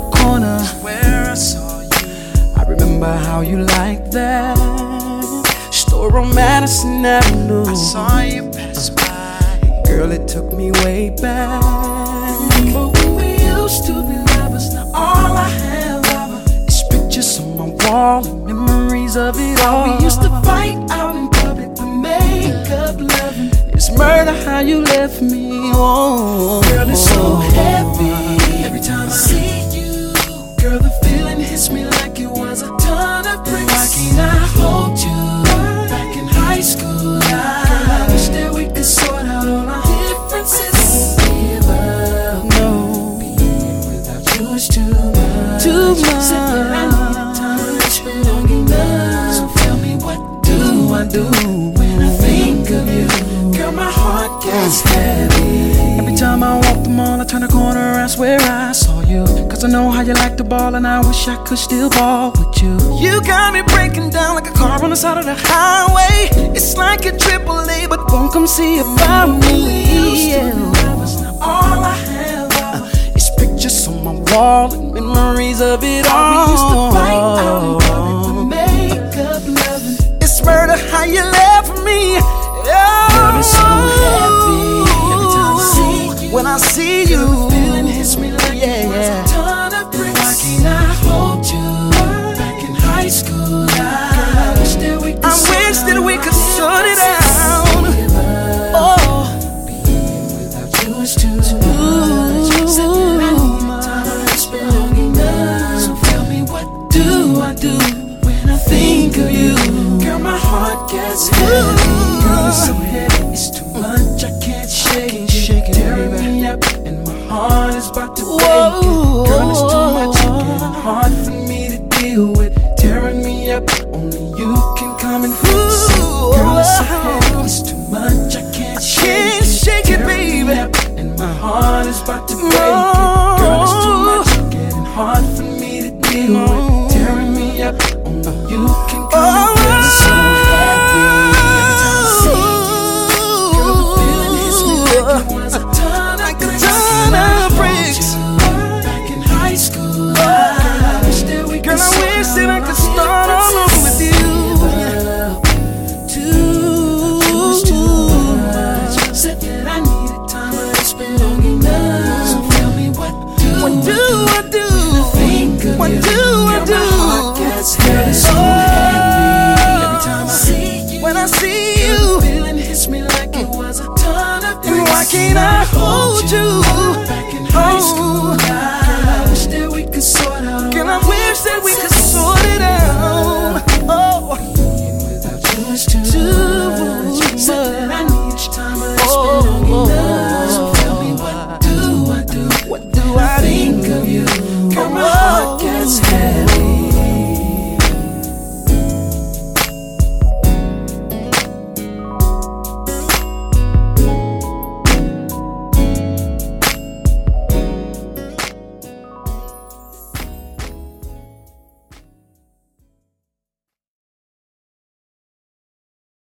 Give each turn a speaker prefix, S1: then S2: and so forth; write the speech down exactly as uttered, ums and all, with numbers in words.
S1: corner
S2: where I saw you.
S1: I remember how you liked that store on Madison Avenue.
S2: I saw you pass by.
S1: Girl, it took me way back. Remember when we used to be lovers? Now all I have is pictures on my wall and memories of it all. We used to fight out in public, we make up loving. It's murder how you left me. Oh, girl, it's so heavy. Every time I see you, girl, the feeling hits me like it was a ton of bricks. Why can't I hold you back in high school? Girl, I wish that we could sort out all our differences. Give up, no, being without you is too much. Too much. Said that I need touch long enough. So tell me, what do I do when I think of you? Girl, my heart gets heavy. Every time I walk the mall, I turn the corner, I swear I saw you. Cause I know how you like to ball, and I wish I could still ball with you. You got me breaking down like a car on the side of the highway. It's like a triple A, but won't come see about me. Yeah. All I have uh, is pictures on my wall and memories of it all. We used to fight out in public to make up loving. It's murder how you left me. Oh, it's so heavy. Every time I see you, when I see you, the feeling hits me like yeah, it was a ton of bricks. Why can't I